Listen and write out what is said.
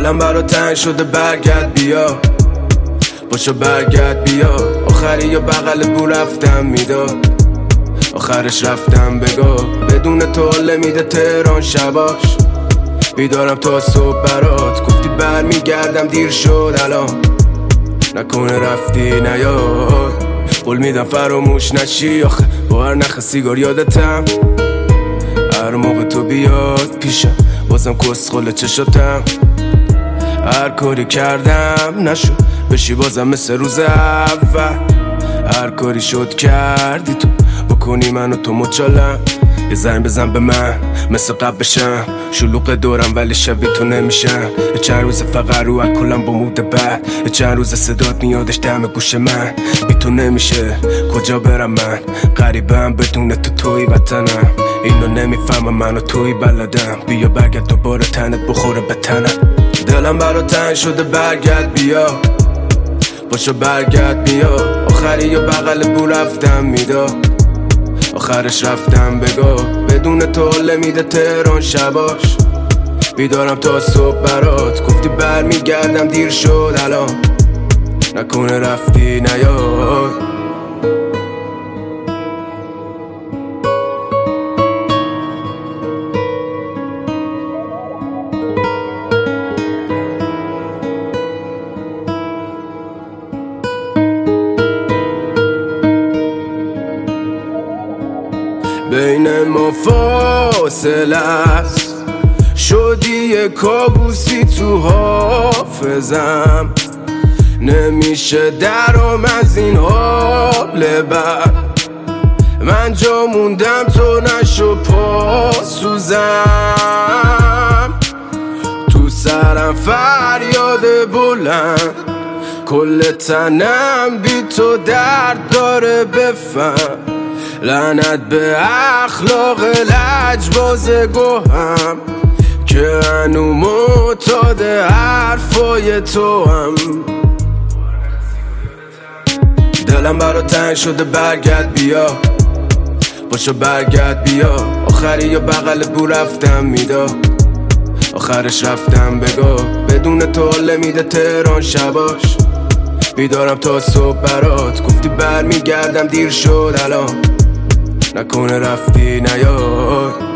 دلم برا تنگ شده برگرد بیا، باشو برگرد بیا. آخری یا بغل بو رفتم میداد، آخرش رفتم بگو بدون تو حال میده تهران شباش. بیدارم تا صبح برات، گفتی برمیگردم دیر شد الان، نکنه رفتی نیاد. قول میدم فراموش نشی، آخه با هر نخ سیگار یادتم. هر موقع تو بیاد پیشم بازم کسخل چشاتم. هر کاری کردم نشد بشی بازم مثل روز اول. هر کاری شد کردی تو، بکنی منو تو مچالم. یه زنگ بزن به من مثل قبل بشم، شلوغ دورم ولی شبیه تو نمیشم. یه چند روز فقط رو اکلم با مود بد، یه چند روز صدات میادش دم گوش من. بی تو نمیشه کجا برم من، غریبم بدون تو توی وطنم. اینو نمیفهمم منو توی بلدم، بیا برگرد دوباره تنت بخوره به تنم. دلم برا تنگ شده برگرد بیا، باشو برگرد بیا. آخری یا بغل بو رفتم میداد، آخرش رفتم بگو بدون تو حال میده تهران شباش. بیدارم تا صبح برات، گفتی برمیگردم دیر شد الان، نکنه رفتی نیاد. بین ما فاصله است، شدی یه کابوسی تو حافظم. نمیشه درام از این حال بد، من جا موندم تو نشو پاسوزم. تو سرم فریاد بلند، کل تنم بی تو درد داره بفهم. لعنت به اخلاق لجباز گوهم که هنو معتاد حرفای تو هم. دلم برا تنگ شده برگرد بیا، باشو برگرد بیا. آخری یا بغل بو رفتم میداد، آخرش رفتم بگو بدون تو حال میده تهران شباش. بیدارم تا صبح برات، گفتی برمیگردم دیر شد الان، نکنه رفتی نیاد.